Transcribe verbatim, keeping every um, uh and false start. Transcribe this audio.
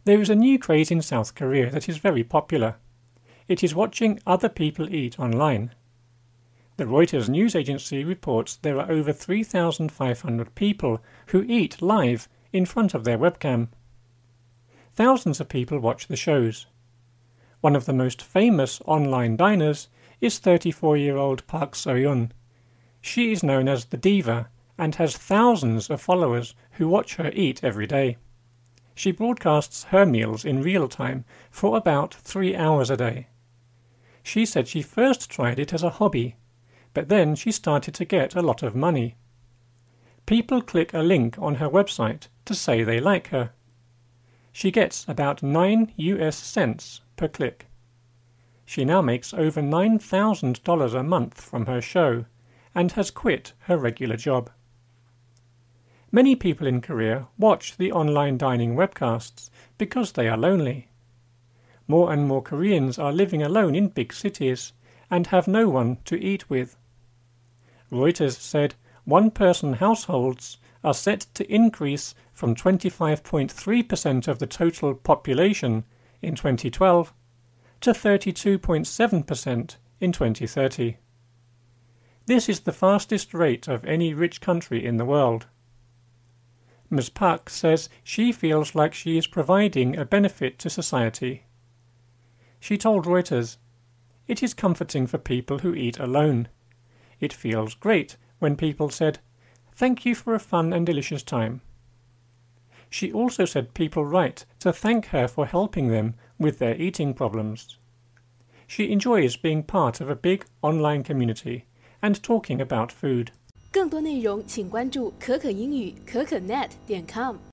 There is a new craze in South Korea that is very popular. It is watching other people eat online. The Reuters news agency reports there are over three thousand five hundred people who eat live in front of their webcam. Thousands of people watch the shows. One of the most famous online diners is thirty-four-year-old Park So-yeon. She is known as the Diva and has thousands of followers who watch her eat every day. She broadcasts her meals in real time for about three hours a day. She said she first tried it as a hobby, but then she started to get a lot of money. People click a link on her website to say they like her. She gets about nine U S cents per click. She now makes over nine thousand dollars a month from her show and has quit her regular job. Many people in Korea watch the online dining webcasts because they are lonely. More and more Koreans are living alone in big cities and have no one to eat with. Reuters said one-person households are set to increase from twenty-five point three percent of the total population in twenty twelve to thirty-two point seven percent in twenty thirty. This is the fastest rate of any rich country in the world. Miz Park says she feels like she is providing a benefit to society. She told Reuters, "It is comforting for people who eat alone. It feels great when people said, 'Thank you for a fun and delicious time.'" She also said people write to thank her for helping them with their eating problems. She enjoys being part of a big online community and talking about food. 更多内容请关注可可英语可可 net 点 com。